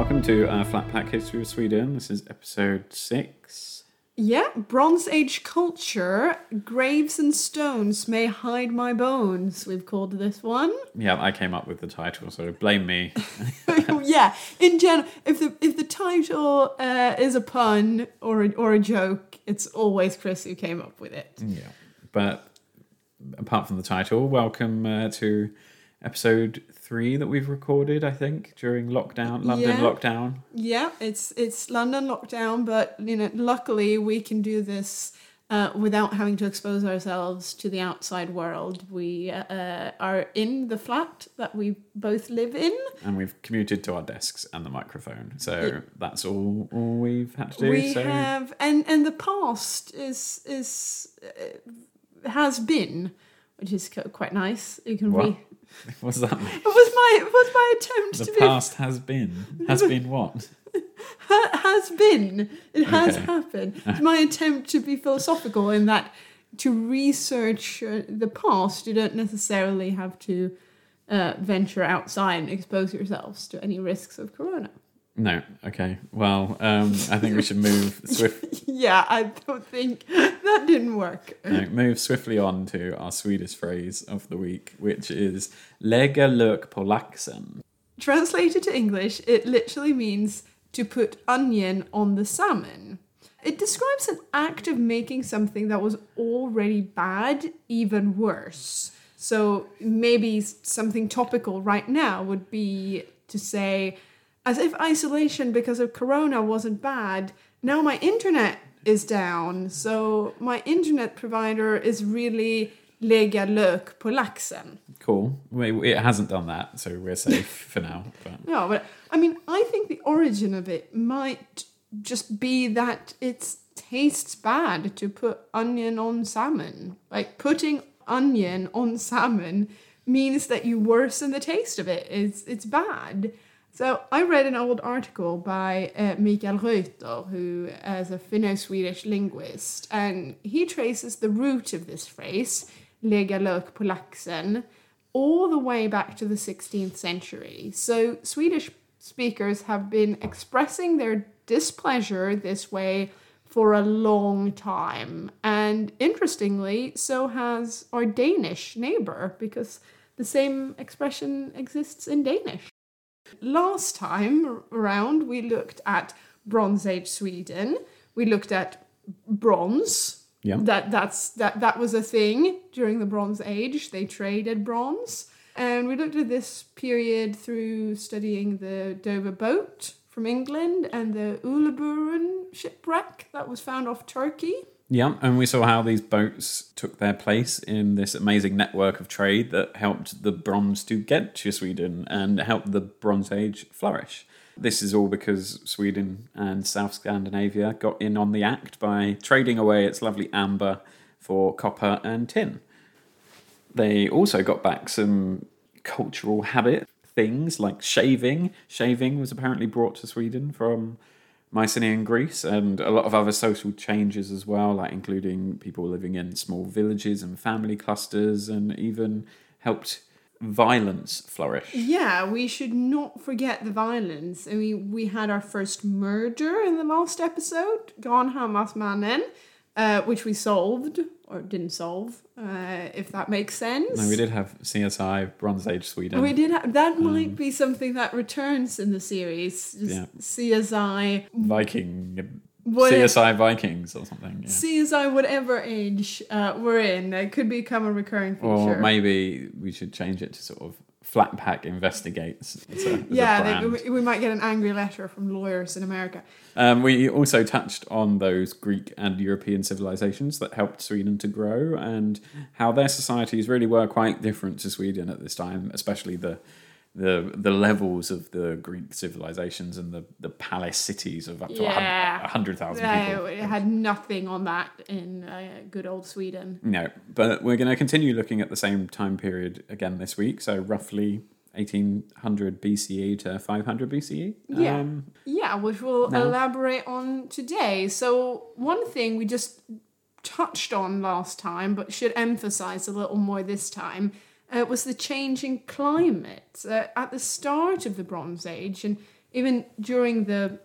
Welcome to Flat Pack History of Sweden. This is episode 6. Yeah, Bronze Age culture, graves and stones may hide my bones, we've called this one. Yeah, I came up with the title, so blame me. Yeah, in general, if the title is a pun or a joke, it's always Chris who came up with it. Yeah, but apart from the title, welcome to episode 3 that we've recorded, I think, during London lockdown. Yeah, it's London lockdown, but luckily we can do this without having to expose ourselves to the outside world. We are in the flat that we both live in. And we've commuted to our desks and the microphone. So that's all we've had to do. We have, and the past has been, which is quite nice. You can What? What does that mean? It was my attempt The past has been. Has been what? Has been. It has Okay. happened. It's my attempt to be philosophical in that to research the past, you don't necessarily have to venture outside and expose yourselves to any risks of corona. No. Okay. Well, I think we should move Yeah, I don't think that didn't work. move swiftly on to our Swedish phrase of the week, which is lägga lök på laxen. Translated to English, it literally means to put onion on the salmon. It describes an act of making something that was already bad even worse. So maybe something topical right now would be to say, as if isolation because of corona wasn't bad, now my internet is down. So my internet provider is really lägga lök på laxen. Cool. It hasn't done that, so we're safe for now. But No, but I mean, I think the origin of it might just be that it tastes bad to put onion on salmon. Like putting onion on salmon means that you worsen the taste of it. It's bad. So I read an old article by Mikael Reuter, who is a Finno-Swedish linguist, and he traces the root of this phrase, lägga lök på laxen, all the way back to the 16th century. So Swedish speakers have been expressing their displeasure this way for a long time. And interestingly, so has our Danish neighbor, because the same expression exists in Danish. Last time around, we looked at Bronze Age Sweden. We looked at bronze. yeah. That was a thing during the Bronze Age. They traded bronze. And we looked at this period through studying the Dover boat from England and the Uleburen shipwreck that was found off Turkey. Yeah, and we saw how these boats took their place in this amazing network of trade that helped the bronze to get to Sweden and helped the Bronze Age flourish. This is all because Sweden and South Scandinavia got in on the act by trading away its lovely amber for copper and tin. They also got back some cultural habit things like shaving. Shaving was apparently brought to Sweden from Mycenaean Greece, and a lot of other social changes as well, like including people living in small villages and family clusters, and even helped violence flourish. Yeah, we should not forget the violence. I mean, we had our first murder in the last episode, Granhammarsmannen, which we solved, or didn't solve, if that makes sense. No, we did have CSI Bronze Age Sweden. We did have, that might be something that returns in the series. CSI Viking... Whatever. CSI Vikings or something. Yeah. CSI whatever age we're in. It could become a recurring feature. Or maybe we should change it to sort of Flat Pack Investigates. As a brand. We might get an angry letter from lawyers in America. We also touched on those Greek and European civilizations that helped Sweden to grow and how their societies really were quite different to Sweden at this time, especially the levels of the Greek civilizations and the palace cities of up to 100,000 people. It had nothing on that in good old Sweden. No, but we're going to continue looking at the same time period again this week, so roughly 1800 BCE to 500 BCE. Which we'll elaborate on today. So one thing we just touched on last time, but should emphasize a little more this time, was the changing climate. At the start of the Bronze Age, and even during the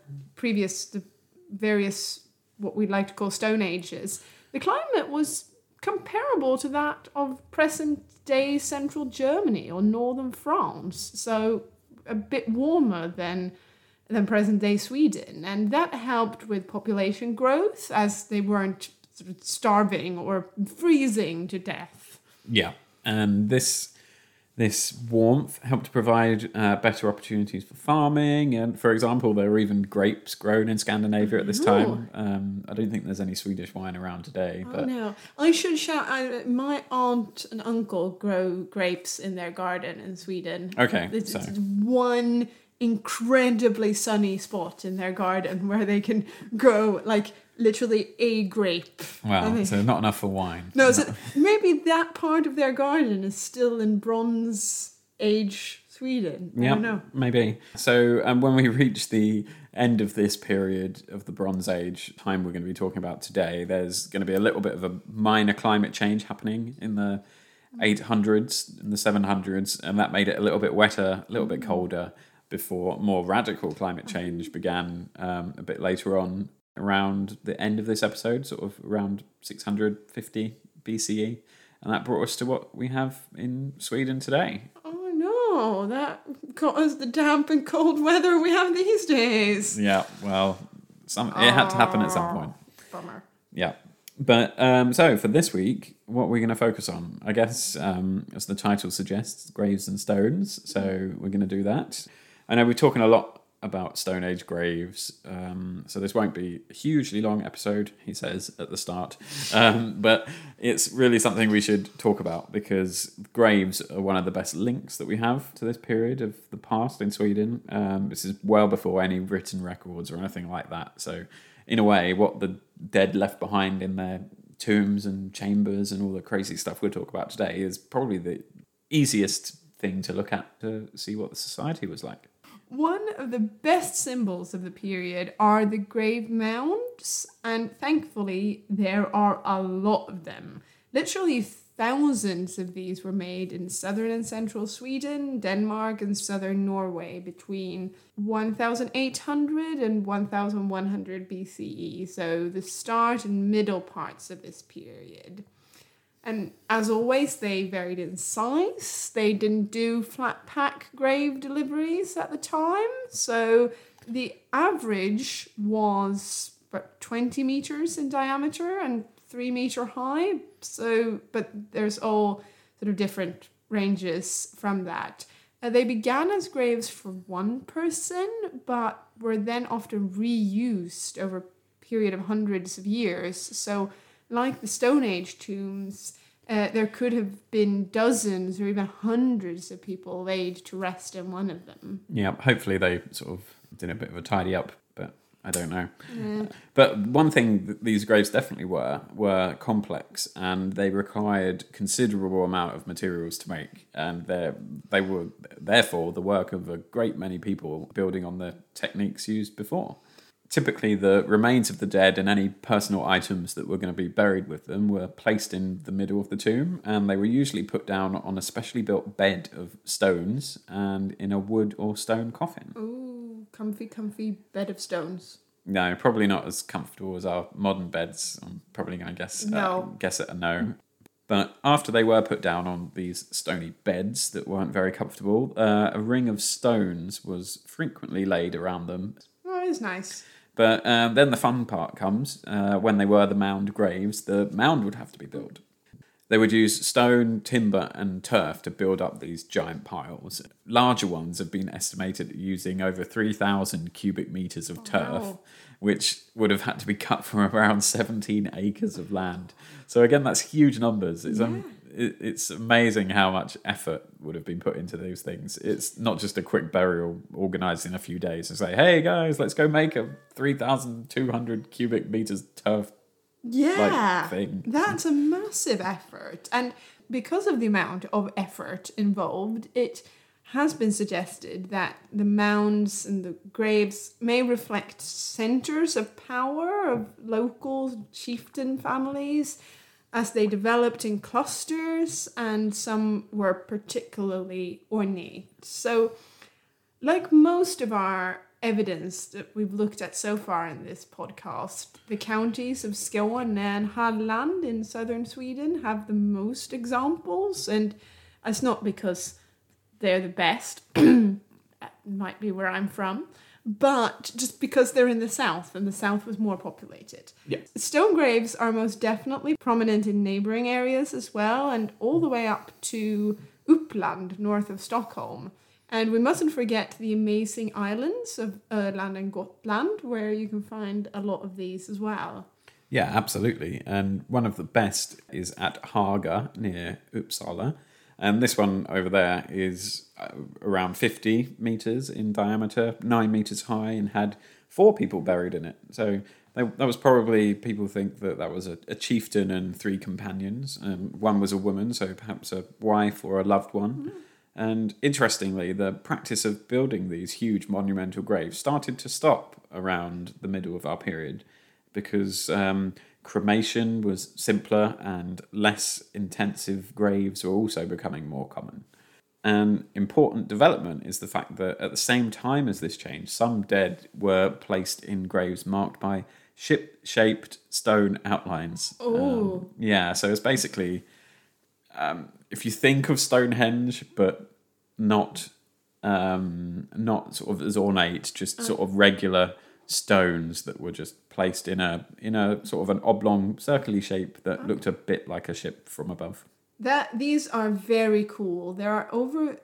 various, what we'd like to call Stone Ages, the climate was comparable to that of present-day central Germany or northern France. So a bit warmer than present-day Sweden. And that helped with population growth as they weren't sort of starving or freezing to death. Yeah, and this warmth helped provide better opportunities for farming. And for example, there were even grapes grown in Scandinavia at this time. I don't think there's any Swedish wine around today. But no, I should shout out, my aunt and uncle grow grapes in their garden in Sweden. Okay, it's one incredibly sunny spot in their garden where they can grow like literally a grape. Wow, so not enough for wine. No, so maybe that part of their garden is still in Bronze Age Sweden. I don't know. Maybe. So when we reach the end of this period of the Bronze Age time we're going to be talking about today, there's going to be a little bit of a minor climate change happening in the 800s and the 700s, and that made it a little bit wetter, a little bit colder, before more radical climate change began a bit later on, around the end of this episode, sort of around 650 BCE. And that brought us to what we have in Sweden today. Oh no, that got us the damp and cold weather we have these days. Yeah, well, it had to happen at some point. Bummer. Yeah. But so for this week, what we're going to focus on, I guess, as the title suggests, graves and stones. So we're going to do that. I know we're talking a lot about Stone Age graves, so this won't be a hugely long episode, he says at the start, but it's really something we should talk about because graves are one of the best links that we have to this period of the past in Sweden. This is well before any written records or anything like that, so in a way what the dead left behind in their tombs and chambers and all the crazy stuff we'll talk about today is probably the easiest thing to look at to see what the society was like. One of the best symbols of the period are the grave mounds, and thankfully there are a lot of them. Literally thousands of these were made in southern and central Sweden, Denmark and southern Norway between 1800 and 1100 BCE, so the start and middle parts of this period. And as always, they varied in size. They didn't do flat pack grave deliveries at the time. So the average was about 20 meters in diameter and 3 meter high. So, but there's all sort of different ranges from that. They began as graves for one person, but were then often reused over a period of hundreds of years. So like the Stone Age tombs, there could have been dozens or even hundreds of people laid to rest in one of them. Yeah, hopefully they sort of did a bit of a tidy up, but I don't know. But one thing that these graves definitely were complex, and they required considerable amount of materials to make, and they were therefore the work of a great many people building on the techniques used before. Typically, the remains of the dead and any personal items that were going to be buried with them were placed in the middle of the tomb, and they were usually put down on a specially built bed of stones and in a wood or stone coffin. Ooh, comfy bed of stones. No, probably not as comfortable as our modern beds. I'm probably going to guess at a no. But after they were put down on these stony beds that weren't very comfortable, a ring of stones was frequently laid around them. Oh, it's nice. But then the fun part comes. When they were the mound graves, the mound would have to be built. They would use stone, timber and turf to build up these giant piles. Larger ones have been estimated using over 3,000 cubic metres of turf, which would have had to be cut from around 17 acres of land. So again, that's huge numbers. It's amazing how much effort would have been put into those things. It's not just a quick burial organised in a few days and say, hey guys, let's go make a 3,200 cubic metres turf thing. That's a massive effort. And because of the amount of effort involved, it has been suggested that the mounds and the graves may reflect centres of power of local chieftain families, as they developed in clusters, and some were particularly ornate. So, like most of our evidence that we've looked at so far in this podcast, the counties of Skåne and Halland in southern Sweden have the most examples, and it's not because they're the best. That might be where I'm from, but just because they're in the south, and the south was more populated. Yes. Stone graves are most definitely prominent in neighbouring areas as well, and all the way up to Uppland, north of Stockholm. And we mustn't forget the amazing islands of Öland and Gotland, where you can find a lot of these as well. Yeah, absolutely. And one of the best is at Haga near Uppsala. And this one over there is around 50 metres in diameter, 9 metres high, and had 4 people buried in it. So that was probably, people think that was a chieftain and 3 companions. One was a woman, so perhaps a wife or a loved one. Mm. And interestingly, the practice of building these huge monumental graves started to stop around the middle of our period because cremation was simpler and less intensive graves were also becoming more common. An important development is the fact that at the same time as this change, some dead were placed in graves marked by ship-shaped stone outlines. Oh. So it's basically... if you think of Stonehenge, but not sort of as ornate, just sort of regular stones that were just placed in a sort of an oblong, circular shape that looked a bit like a ship from above. These are very cool. There are over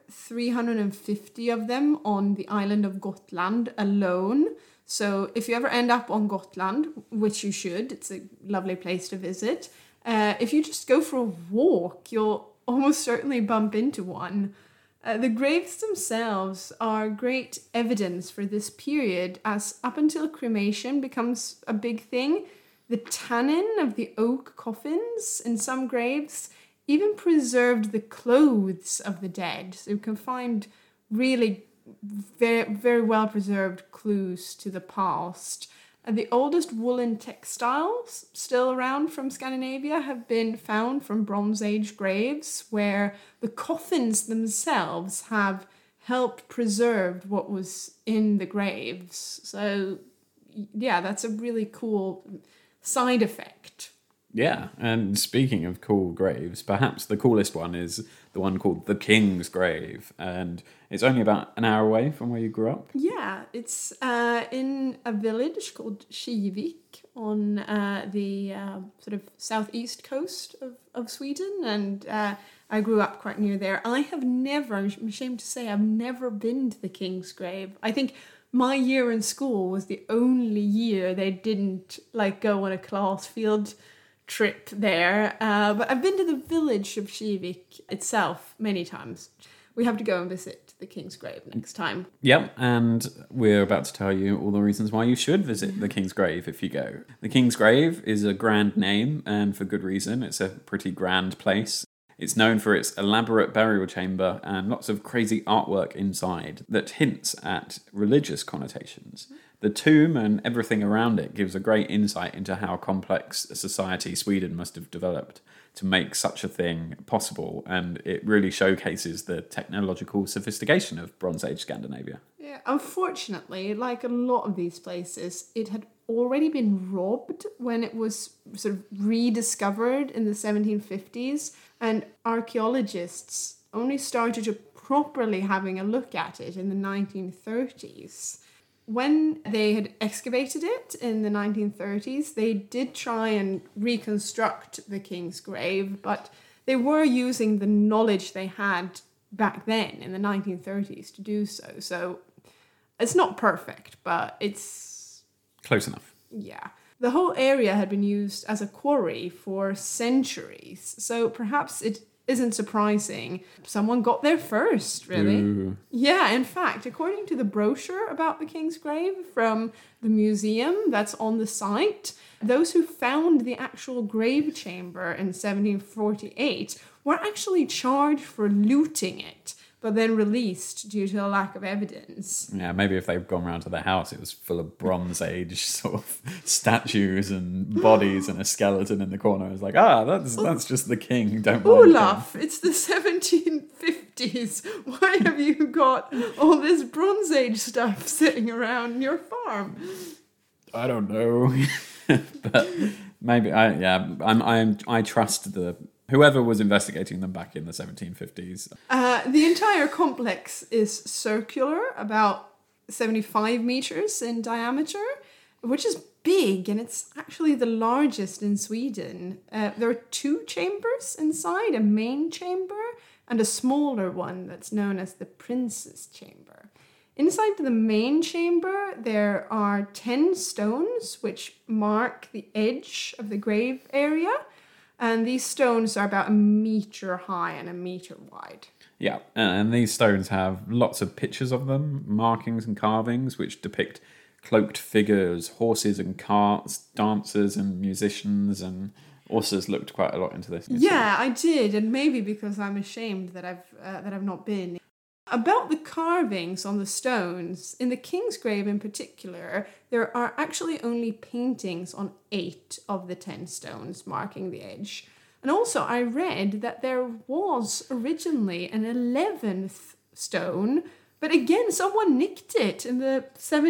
350 of them on the island of Gotland alone. So if you ever end up on Gotland, which you should, it's a lovely place to visit. If you just go for a walk, you'll almost certainly bump into one. The graves themselves are great evidence for this period, as up until cremation becomes a big thing, the tannin of the oak coffins in some graves even preserved the clothes of the dead. So you can find really very, very well preserved clues to the past. The oldest woolen textiles still around from Scandinavia have been found from Bronze Age graves, where the coffins themselves have helped preserve what was in the graves. So, yeah, that's a really cool side effect. Yeah, and speaking of cool graves, perhaps the coolest one is the one called the King's Grave, and it's only about an hour away from where you grew up. Yeah, it's in a village called Kivik on the sort of southeast coast of Sweden, and I grew up quite near there. I'm ashamed to say, I've never been to the King's Grave. I think my year in school was the only year they didn't go on a class field trip there, but I've been to the village of Kivik itself many times. We have to go and visit the King's Grave next time. Yep, and we're about to tell you all the reasons why you should visit the King's Grave if you go. The King's Grave is a grand name, and for good reason. It's a pretty grand place. It's known for its elaborate burial chamber and lots of crazy artwork inside that hints at religious connotations. The tomb and everything around it gives a great insight into how complex a society Sweden must have developed to make such a thing possible, and it really showcases the technological sophistication of Bronze Age Scandinavia. Yeah, unfortunately, like a lot of these places, it had already been robbed when it was sort of rediscovered in the 1750s, and archaeologists only started to properly having a look at it in the 1930s. When they had excavated it in the 1930s, they did try and reconstruct the King's Grave, but they were using the knowledge they had back then in the 1930s to do so. So it's not perfect, but it's... close enough. Yeah. The whole area had been used as a quarry for centuries, so perhaps it isn't surprising someone got there first, really. Ooh. Yeah, in fact, according to the brochure about the King's Grave from the museum that's on the site, those who found the actual grave chamber in 1748 were actually charged for looting it, but then released due to a lack of evidence. Yeah, maybe if they'd gone round to their house, it was full of Bronze Age sort of statues and bodies and a skeleton in the corner. It was like, that's just the king, don't mind Olaf, it's the 1750s. 1950s. Why have you got all this Bronze Age stuff sitting around your farm? I don't know. But maybe I trust whoever was investigating them back in the 1750s. The entire complex is circular, about 75 meters in diameter, which is big, and it's actually the largest in Sweden. There are 2 chambers inside, a main chamber and a smaller one that's known as the Prince's Chamber. Inside the main chamber, there are 10 stones which mark the edge of the grave area, and these stones are about 1 meter high and 1 meter wide. Yeah, and these stones have lots of pictures of them, markings and carvings, which depict cloaked figures, horses and carts, dancers and musicians, and Åsa's looked quite a lot into this. Yeah, I did, and maybe because I'm ashamed that I've not been. About the carvings on the stones, in the King's Grave in particular, there are actually only paintings on 8 of the 10 stones marking the edge. And also I read that there was originally an 11th stone, but again, someone nicked it in the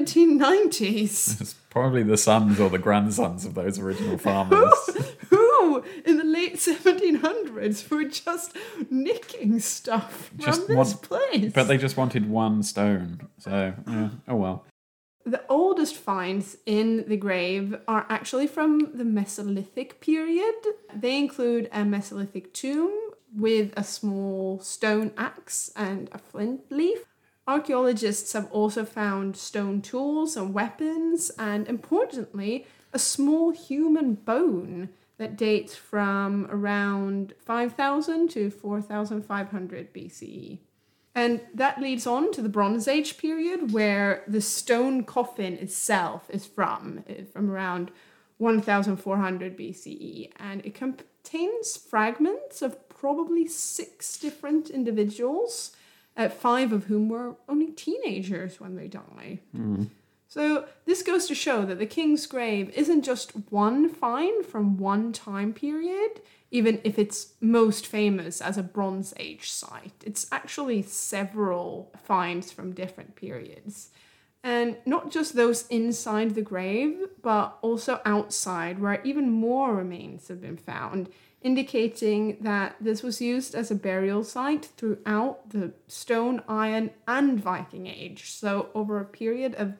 1790s. It's probably the sons or the grandsons of those original farmers. Who in the late 1700s were just nicking stuff from this place? But they just wanted 1 stone. So, yeah, oh well. The oldest finds in the grave are actually from the Mesolithic period. They include a Mesolithic tomb with a small stone axe and a flint leaf. Archaeologists have also found stone tools and weapons, and importantly, a small human bone that dates from around 5000 to 4500 BCE. And that leads on to the Bronze Age period, where the stone coffin itself is from around 1400 BCE, and it contains fragments of probably 6 different individuals, 5 of whom were only teenagers when they died. So this goes to show that the King's Grave isn't just one find from one time period, even if it's most famous as a Bronze Age site. It's actually several finds from different periods. And not just those inside the grave, but also outside, where even more remains have been found, indicating that this was used as a burial site throughout the Stone, Iron, and Viking Age, so over a period of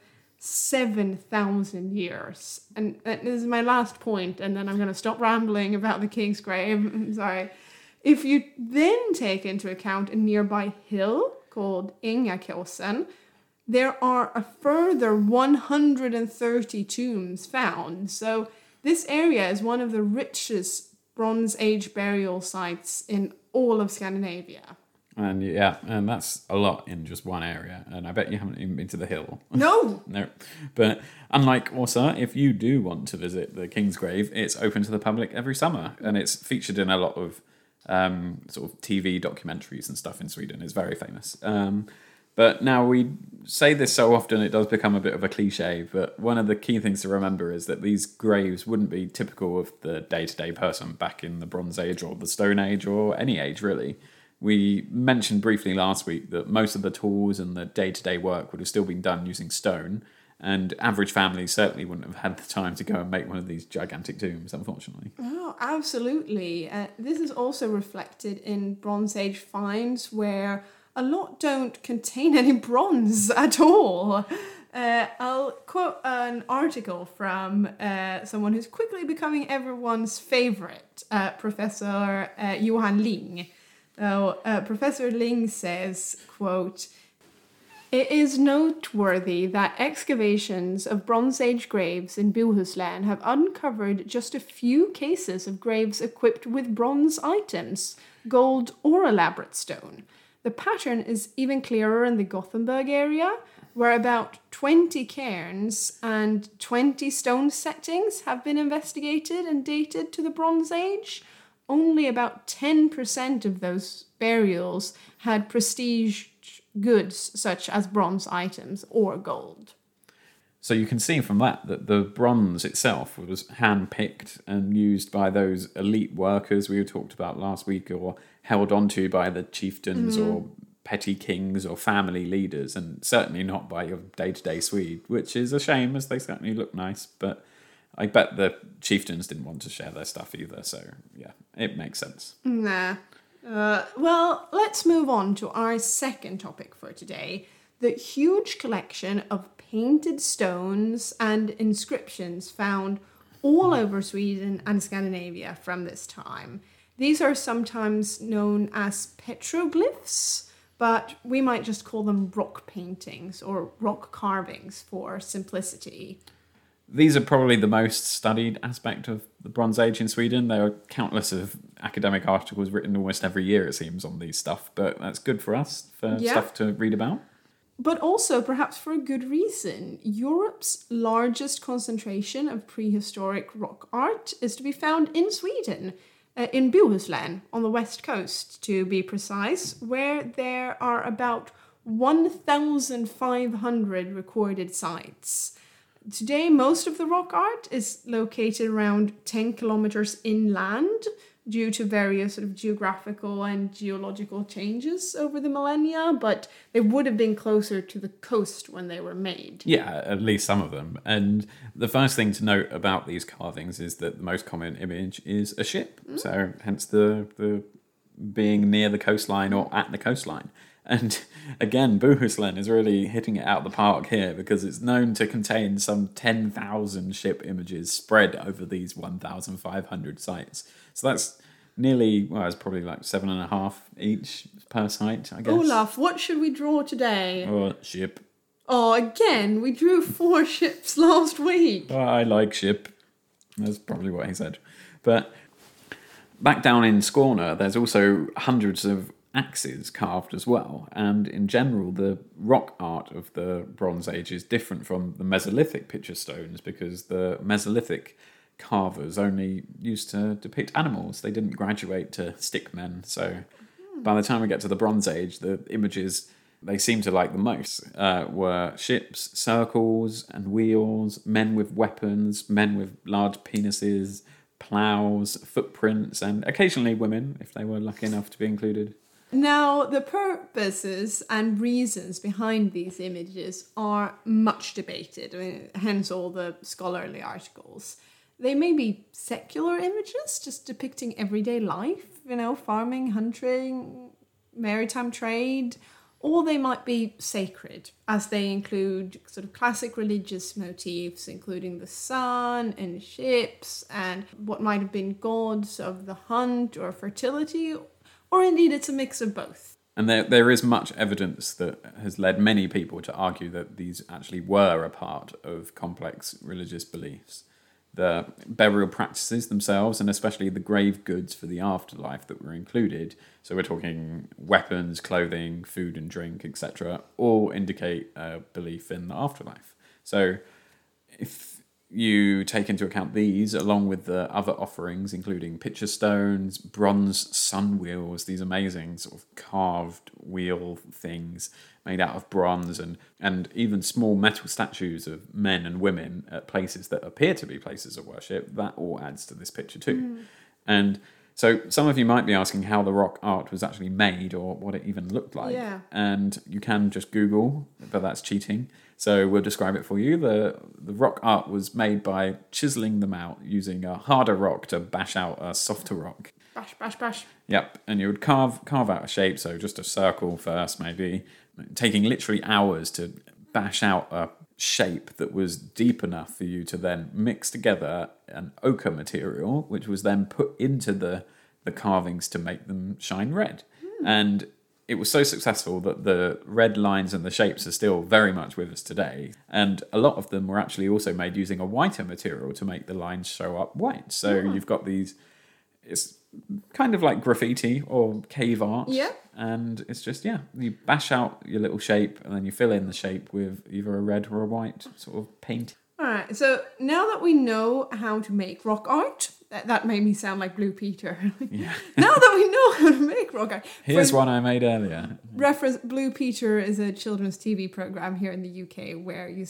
7,000 years. And this is my last point, and then I'm going to stop rambling about the King's Grave. I'm sorry. If you then take into account a nearby hill called Ingakåsen, there are a further 130 tombs found. So this area is one of the richest Bronze Age burial sites in all of Scandinavia. And and that's a lot in just one area. And I bet you haven't even been to the hill. No! No. But unlike Åsa, if you do want to visit the King's Grave, it's open to the public every summer. And it's featured in a lot of sort of TV documentaries and stuff in Sweden. It's very famous. But now we say this so often it does become a bit of a cliche, but one of the key things to remember is that these graves wouldn't be typical of the day-to-day person back in the Bronze Age or the Stone Age or any age, really. We mentioned briefly last week that most of the tools and the day-to-day work would have still been done using stone, and average families certainly wouldn't have had the time to go and make one of these gigantic tombs, unfortunately. Oh, absolutely. This is also reflected in Bronze Age finds where a lot don't contain any bronze at all. I'll quote an article from someone who's quickly becoming everyone's favorite, Professor Johan Ling. So, Professor Ling says, quote, "It is noteworthy that excavations of Bronze Age graves in Bohuslän have uncovered just a few cases of graves equipped with bronze items, gold or elaborate stone. The pattern is even clearer in the Gothenburg area, where about 20 cairns and 20 stone settings have been investigated and dated to the Bronze Age. Only about 10% of those burials had prestige goods such as bronze items or gold." So you can see from that the bronze itself was hand-picked and used by those elite workers we talked about last week, or held onto by the chieftains or petty kings or family leaders, and certainly not by your day-to-day Swede, which is a shame, as they certainly look nice, but I bet the chieftains didn't want to share their stuff either, so yeah, it makes sense. Nah. Well, let's move on to our second topic for today, the huge collection of painted stones and inscriptions found all over Sweden and Scandinavia from this time. These are sometimes known as petroglyphs, but we might just call them rock paintings or rock carvings for simplicity. These are probably the most studied aspect of the Bronze Age in Sweden. There are countless of academic articles written almost every year, it seems, on these stuff, but that's good for us, for stuff to read about. But also, perhaps for a good reason, Europe's largest concentration of prehistoric rock art is to be found in Sweden, in Bohuslän, on the west coast, to be precise, where there are about 1,500 recorded sites. Today, most of the rock art is located around 10 kilometers inland due to various sort of geographical and geological changes over the millennia, but they would have been closer to the coast when they were made. Yeah, at least some of them. And the first thing to note about these carvings is that the most common image is a ship. So hence the being near the coastline or at the coastline. And again, Bohuslän is really hitting it out of the park here, because it's known to contain some 10,000 ship images spread over these 1,500 sites. So that's nearly, well, it's probably like 7.5 each per site, I guess. Olaf, what should we draw today? Or ship. Oh, again, we drew 4 ships last week. Oh, I like ship. That's probably what he said. But back down in Skåne, there's also hundreds of axes carved as well, and in general the rock art of the Bronze Age is different from the Mesolithic picture stones, because the Mesolithic carvers only used to depict animals. They didn't graduate to stick men, so by the time we get to the Bronze Age, the images they seem to like the most were ships, circles and wheels, men with weapons, men with large penises, ploughs, footprints, and occasionally women, if they were lucky enough to be included. Now, the purposes and reasons behind these images are much debated, hence all the scholarly articles. They may be secular images, just depicting everyday life, farming, hunting, maritime trade, or they might be sacred, as they include sort of classic religious motifs, including the sun and ships, and what might have been gods of the hunt or fertility, or indeed it's a mix of both. And there is much evidence that has led many people to argue that these actually were a part of complex religious beliefs. The burial practices themselves, and especially the grave goods for the afterlife that were included, so we're talking weapons, clothing, food and drink, etc., all indicate a belief in the afterlife. So if you take into account these, along with the other offerings, including picture stones, bronze sun wheels, these amazing sort of carved wheel things made out of bronze, and even small metal statues of men and women at places that appear to be places of worship, that all adds to this picture too. And so some of you might be asking how the rock art was actually made, or what it even looked like. Yeah. And you can just Google, but that's cheating. So we'll describe it for you. The rock art was made by chiseling them out using a harder rock to bash out a softer rock. Bash, bash, bash. Yep, and you would carve out a shape, so just a circle first maybe, taking literally hours to bash out a shape that was deep enough for you to then mix together an ochre material, which was then put into the carvings to make them shine red. And it was so successful that the red lines and the shapes are still very much with us today. And a lot of them were actually also made using a whiter material to make the lines show up white. So you've got these, it's kind of like graffiti or cave art. Yeah. And it's just, you bash out your little shape and then you fill in the shape with either a red or a white sort of paint. All right, so now that we know how to make rock art, that made me sound like Blue Peter. Yeah. Now that we know how to make rock art. Here's one I made earlier. Reference, Blue Peter is a children's TV program here in the UK where you sort of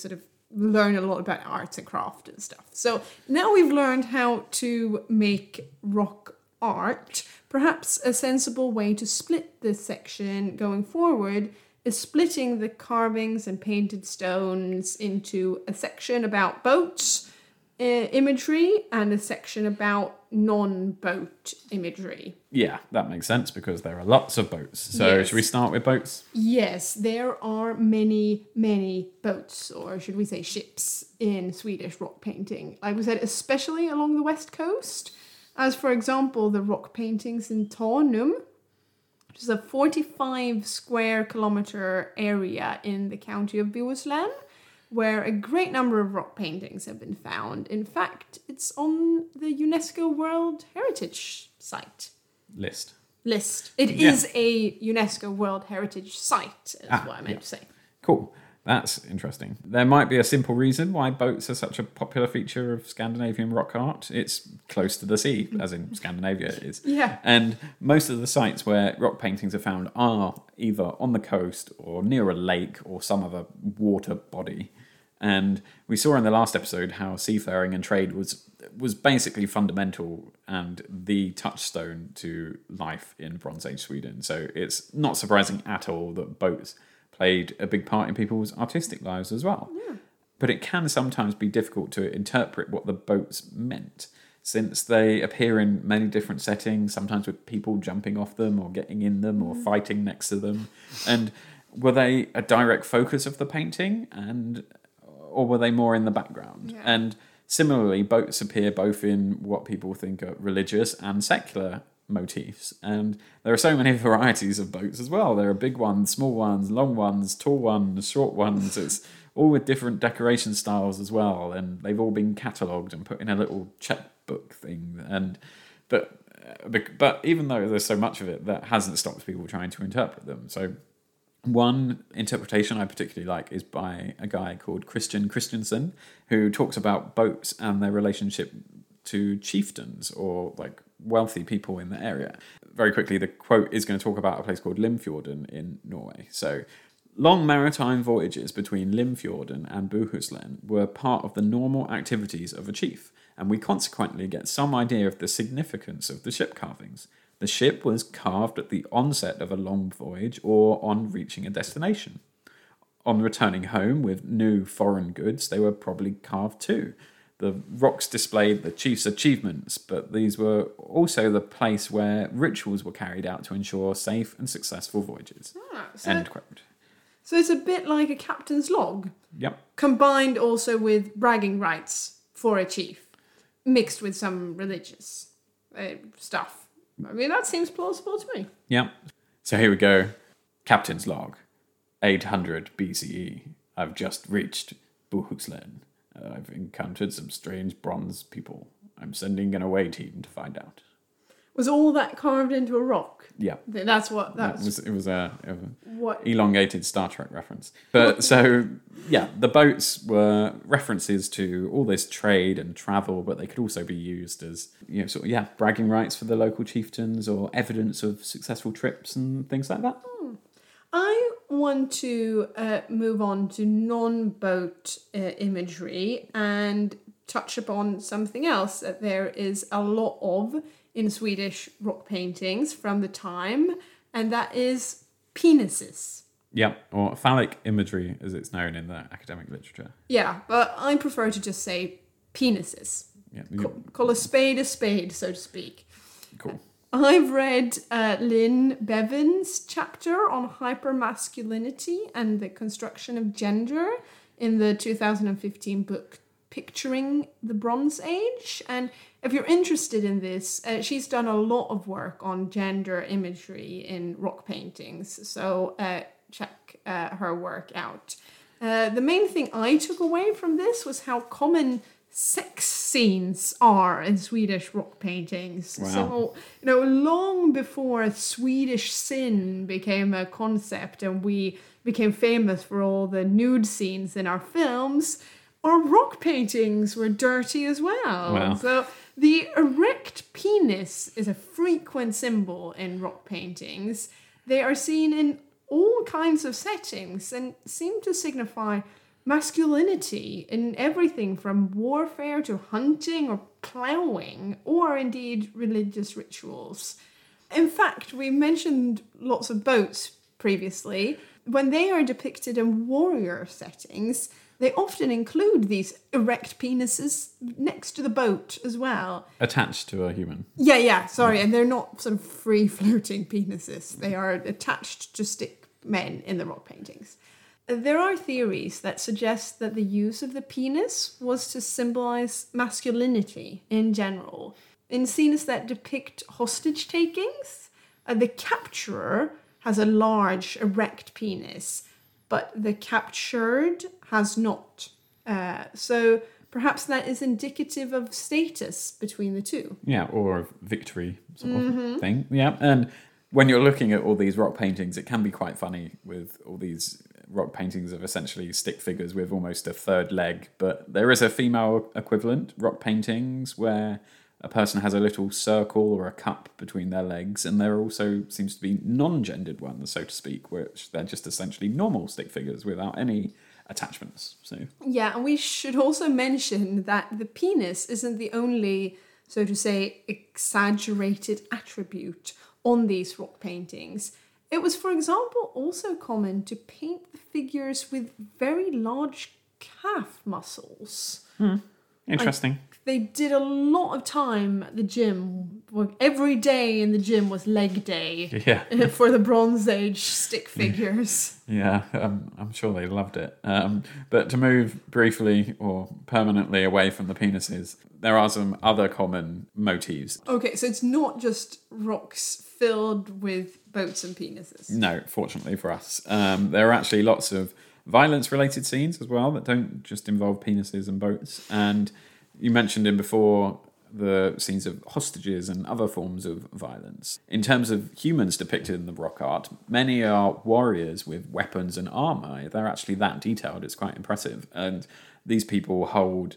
learn a lot about arts and craft and stuff. So now we've learned how to make rock art. Perhaps a sensible way to split this section going forward is splitting the carvings and painted stones into a section about boats imagery and a section about non-boat imagery. Yeah, that makes sense because there are lots of boats. So Yes. should we start with boats? Yes, there are many, many boats, or should we say ships, in Swedish rock painting. Like we said, especially along the west coast, as for example, the rock paintings in Tanum, which is a 45 square kilometer area in the county of Bohuslän, where a great number of rock paintings have been found. In fact, it's on the UNESCO World Heritage Site List. list. It is a UNESCO World Heritage Site, is what I meant to say. Cool. That's interesting. There might be a simple reason why boats are such a popular feature of Scandinavian rock art. It's close to the sea, as in Scandinavia is. Yeah. And most of the sites where rock paintings are found are either on the coast or near a lake or some other water body. And we saw in the last episode how seafaring and trade was basically fundamental and the touchstone to life in Bronze Age Sweden. So it's not surprising at all that boats played a big part in people's artistic lives as well. Yeah. But it can sometimes be difficult to interpret what the boats meant, since they appear in many different settings, sometimes with people jumping off them or getting in them or fighting next to them. And were they a direct focus of the painting, or were they more in the background? Yeah. And similarly, boats appear both in what people think are religious and secular motifs, and there are so many varieties of boats as well. There are big ones, small ones, long ones, tall ones, short ones. It's all with different decoration styles as well, and they've all been catalogued and put in a little checkbook thing. But even though there's so much of it, that hasn't stopped people trying to interpret them. So one interpretation I particularly like is by a guy called Christian Christensen, who talks about boats and their relationship to chieftains or like wealthy people in the area. Very quickly, the quote is going to talk about a place called Limfjorden in Norway. So, long maritime voyages between Limfjorden and Bohuslän were part of the normal activities of a chief, and we consequently get some idea of the significance of the ship carvings. The ship was carved at the onset of a long voyage or on reaching a destination. On returning home with new foreign goods, they were probably carved too. The rocks displayed the chief's achievements, but these were also the place where rituals were carried out to ensure safe and successful voyages. End quote. So it's a bit like a captain's log, Yep. combined also with bragging rights for a chief, mixed with some religious stuff. I mean, that seems plausible to me. Yep. So here we go. Captain's log. 800 BCE. I've just reached Bohuslän. I've encountered some strange bronze people. I'm sending an away team to find out. Was all that carved into a rock? Yeah. That's what. It was a What? elongated Star Trek reference. But so, yeah, the boats were references to all this trade and travel, but they could also be used as, bragging rights for the local chieftains or evidence of successful trips and things like that. I want to move on to non-boat imagery and touch upon something else that there is a lot of in Swedish rock paintings from the time, and that is penises. Yeah, or phallic imagery as it's known in the academic literature. Yeah, but I prefer to just say penises. Yeah, Call a spade, so to speak. cool. I've read Lynn Bevan's chapter on hypermasculinity and the construction of gender in the 2015 book Picturing the Bronze Age. And if you're interested in this, she's done a lot of work on gender imagery in rock paintings. So check her work out. The main thing I took away from this was how common sex scenes are in Swedish rock paintings. Wow. So, long before Swedish sin became a concept and we became famous for all the nude scenes in our films, our rock paintings were dirty as well. Wow. So the erect penis is a frequent symbol in rock paintings. They are seen in all kinds of settings and seem to signify masculinity in everything from warfare to hunting or ploughing, or indeed religious rituals. In fact, we mentioned lots of boats previously. When they are depicted in warrior settings, they often include these erect penises next to the boat as well. Attached to a human. Yeah, sorry. And they're not sort of free-floating penises. They are attached to stick men in the rock paintings. There are theories that suggest that the use of the penis was to symbolize masculinity in general. In scenes that depict hostage takings, the capturer has a large, erect penis, but the captured has not. So perhaps that is indicative of status between the two. Yeah, or of victory sort of thing. Yeah, and when you're looking at all these rock paintings, it can be quite funny with all these rock paintings of essentially stick figures with almost a third leg. But there is a female equivalent, rock paintings, where a person has a little circle or a cup between their legs, and there also seems to be non-gendered ones, so to speak, which they're just essentially normal stick figures without any attachments. So yeah, and we should also mention that the penis isn't the only, so to say, exaggerated attribute on these rock paintings. It was, for example, also common to paint the figures with very large calf muscles. interesting. They did a lot of time at the gym. Every day in the gym was leg day for the Bronze Age stick figures. Yeah, I'm sure they loved it. But to move briefly or permanently away from the penises, there are some other common motifs. Okay, so it's not just rocks filled with boats and penises. No, fortunately for us. There are actually lots of violence-related scenes as well that don't just involve penises and boats. And you mentioned in before the scenes of hostages and other forms of violence. In terms of humans depicted in the rock art, many are warriors with weapons and armour. They're actually that detailed, it's quite impressive. And these people hold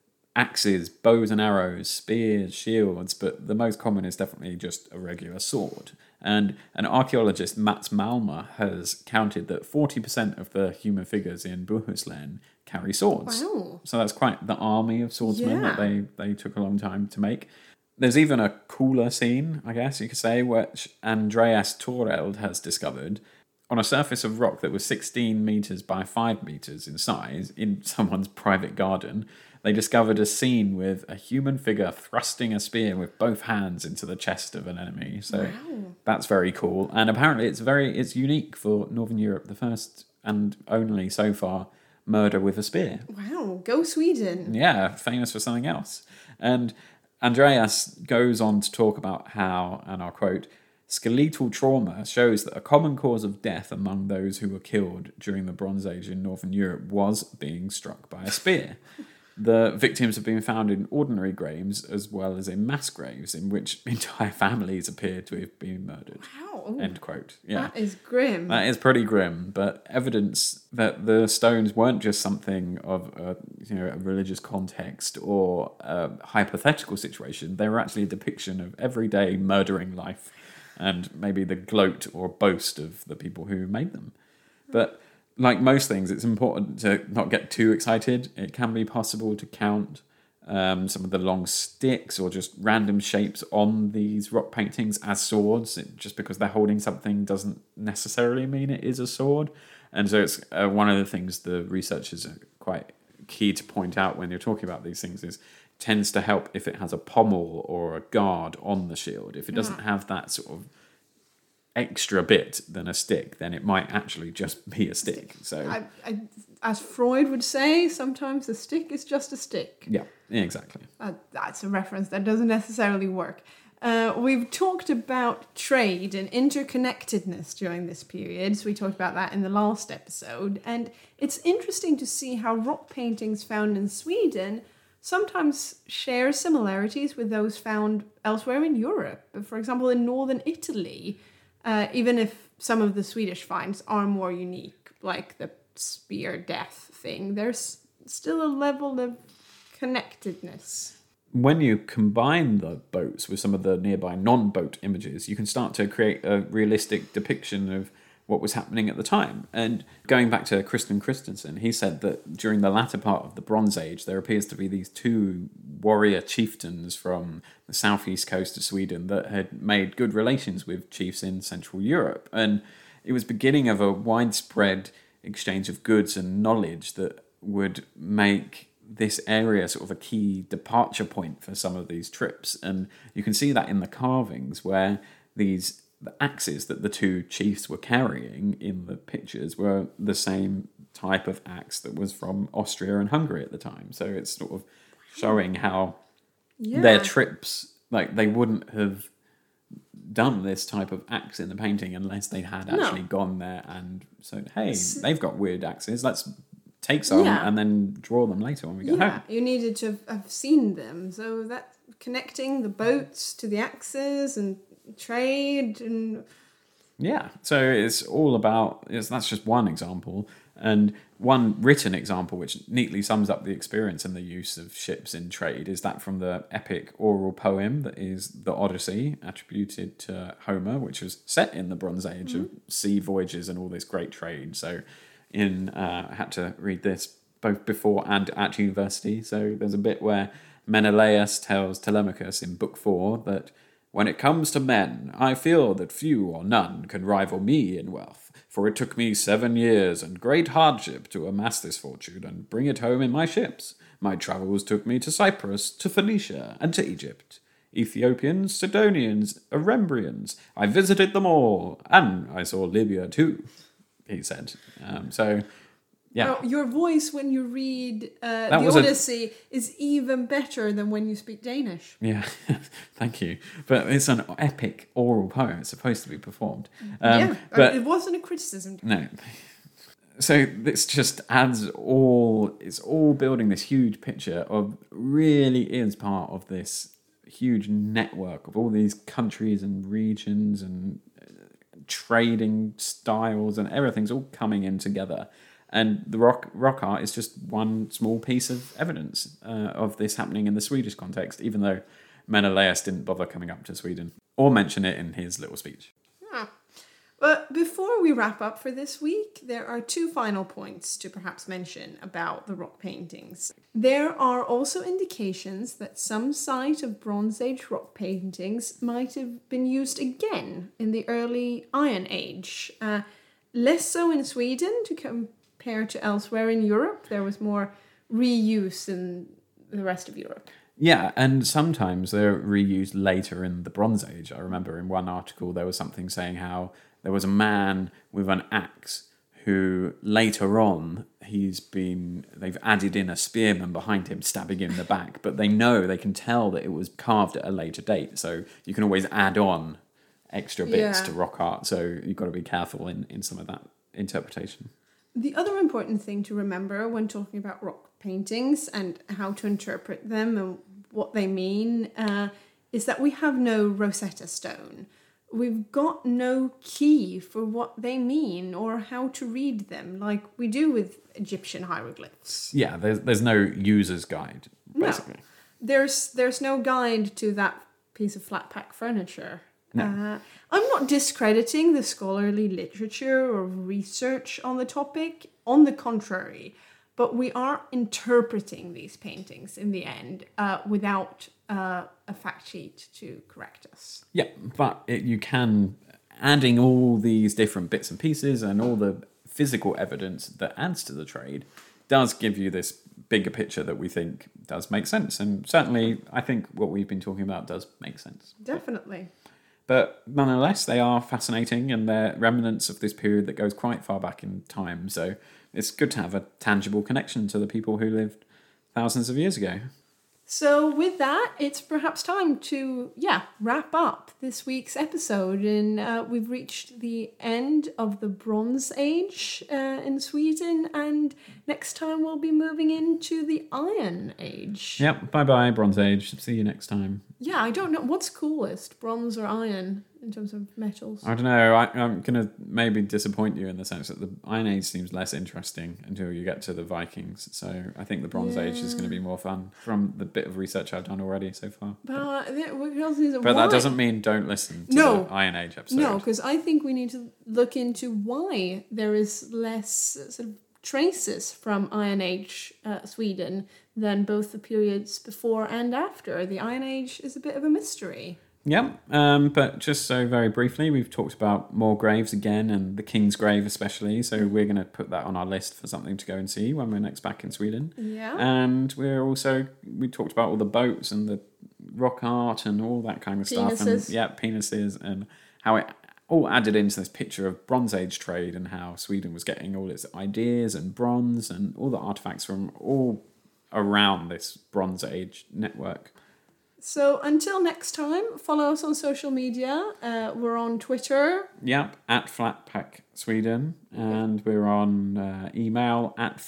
axes, bows and arrows, spears, shields, but the most common is definitely just a regular sword. And an archaeologist, Mats Malmer, has counted that 40% of the human figures in Bohuslän carry swords. Wow. So that's quite the army of swordsmen that they took a long time to make. There's even a cooler scene, I guess you could say, which Andreas Toreld has discovered. On a surface of rock that was 16 metres by 5 metres in size, in someone's private garden, they discovered a scene with a human figure thrusting a spear with both hands into the chest of an enemy. So that's very cool. And apparently it's unique for Northern Europe, the first and only so far murder with a spear. Wow, go Sweden. Yeah, famous for something else. And Andreas goes on to talk about how, and I'll quote, skeletal trauma shows that a common cause of death among those who were killed during the Bronze Age in Northern Europe was being struck by a spear. The victims have been found in ordinary graves as well as in mass graves in which entire families appear to have been murdered. Wow. End quote. Yeah. That is grim. That is pretty grim, but evidence that the stones weren't just something of a religious context or a hypothetical situation. They were actually a depiction of everyday murdering life and maybe the gloat or boast of the people who made them. But like most things, it's important to not get too excited. It can be possible to count some of the long sticks or just random shapes on these rock paintings as swords. Just because they're holding something doesn't necessarily mean it is a sword. And so it's one of the things the researchers are quite key to point out when you're talking about these things is tends to help if it has a pommel or a guard on the shield. If it doesn't have that sort of extra bit than a stick, then it might actually just be a stick. So, as Freud would say, sometimes a stick is just a stick. Yeah, exactly. That's a reference that doesn't necessarily work. We've talked about trade and interconnectedness during this period, so we talked about that in the last episode, and it's interesting to see how rock paintings found in Sweden sometimes share similarities with those found elsewhere in Europe. For example, in northern Italy, even if some of the Swedish finds are more unique, like the spear death thing, there's still a level of connectedness. When you combine the boats with some of the nearby non-boat images, you can start to create a realistic depiction of what was happening at the time. And going back to Christian Christensen, he said that during the latter part of the Bronze Age, there appears to be these two warrior chieftains from the southeast coast of Sweden that had made good relations with chiefs in Central Europe. And it was beginning of a widespread exchange of goods and knowledge that would make this area sort of a key departure point for some of these trips. And you can see that in the carvings where the axes that the two chiefs were carrying in the pictures were the same type of axe that was from Austria and Hungary at the time. So it's sort of showing how their trips, like, they wouldn't have done this type of axe in the painting unless they had actually gone there and said, hey, they've got weird axes, let's take some and then draw them later when we get home. You needed to have seen them. So that connecting the boats to the axes and trade and... Yeah, so it's all about... that's just one example. And one written example which neatly sums up the experience and the use of ships in trade is that from the epic oral poem that is the Odyssey, attributed to Homer, which was set in the Bronze Age of sea voyages and all this great trade. So I had to read this both before and at university. So there's a bit where Menelaus tells Telemachus in Book 4 that when it comes to men, I feel that few or none can rival me in wealth, for it took me 7 years and great hardship to amass this fortune and bring it home in my ships. My travels took me to Cyprus, to Phoenicia, and to Egypt. Ethiopians, Sidonians, Arembrians, I visited them all, and I saw Libya too, he said. Yeah. Your voice when you read the Odyssey is even better than when you speak Danish. Yeah, thank you. But it's an epic oral poem. It's supposed to be performed. But it wasn't a criticism. No. So this just it's all building this huge picture of really is part of this huge network of all these countries and regions and trading styles, and everything's all coming in together. And the rock art is just one small piece of evidence of this happening in the Swedish context, even though Menelaus didn't bother coming up to Sweden or mention it in his little speech. But before we wrap up for this week, there are two final points to perhaps mention about the rock paintings. There are also indications that some site of Bronze Age rock paintings might have been used again in the early Iron Age. Less so in Sweden to compare to elsewhere in Europe. There was more reuse in the rest of Europe. Yeah, and sometimes they're reused later in the Bronze Age. I remember in one article there was something saying how there was a man with an axe who later on they've added in a spearman behind him stabbing him in the back, but they can tell that it was carved at a later date, so you can always add on extra bits to rock art, so you've got to be careful in some of that interpretation. The other important thing to remember when talking about rock paintings and how to interpret them and what they mean is that we have no Rosetta Stone. We've got no key for what they mean or how to read them like we do with Egyptian hieroglyphs. Yeah, there's no user's guide, basically. No, there's no guide to that piece of flat pack furniture. No. I'm not discrediting the scholarly literature or research on the topic. On the contrary, but we are interpreting these paintings in the end without a fact sheet to correct us. Yeah, but you can, adding all these different bits and pieces and all the physical evidence that adds to the trade does give you this bigger picture that we think does make sense. And certainly, I think what we've been talking about does make sense. Definitely. But nonetheless, they are fascinating and they're remnants of this period that goes quite far back in time. So it's good to have a tangible connection to the people who lived thousands of years ago. So with that, it's perhaps time to, wrap up this week's episode. And we've reached the end of the Bronze Age in Sweden. And next time we'll be moving into the Iron Age. Yep, bye-bye, Bronze Age. See you next time. Yeah, I don't know. What's coolest, bronze or iron, in terms of metals? I don't know. I'm going to maybe disappoint you in the sense that the Iron Age seems less interesting until you get to the Vikings. So I think the Bronze Age is going to be more fun from the bit of research I've done already so far. But that doesn't mean don't listen to the Iron Age episode. No, because I think we need to look into why there is less sort of traces from Iron Age Sweden than both the periods before and after. The Iron Age is a bit of a mystery. Yeah, but just so very briefly, we've talked about more graves again, and the King's Grave especially, so we're going to put that on our list for something to go and see when we're next back in Sweden. Yeah. And we talked about all the boats and the rock art and all that kind of stuff. And penises, and how it all added into this picture of Bronze Age trade and how Sweden was getting all its ideas and bronze and all the artifacts from all around this Bronze Age network. So until next time, follow us on social media. We're on Twitter. Yep, at Flatpack Sweden. And we're on email at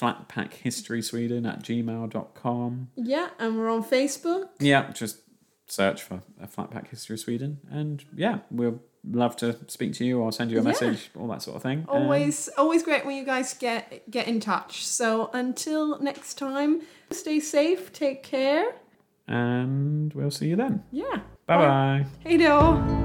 flatpackhistorysweden@gmail.com. Yeah, and we're on Facebook. Yeah, just search for Flatpack History Sweden. And yeah, we'll love to speak to you or send you a message, all that sort of thing. Always great when you guys get in touch. So until next time, stay safe, take care. And we'll see you then. Yeah. Bye-bye. Hej då!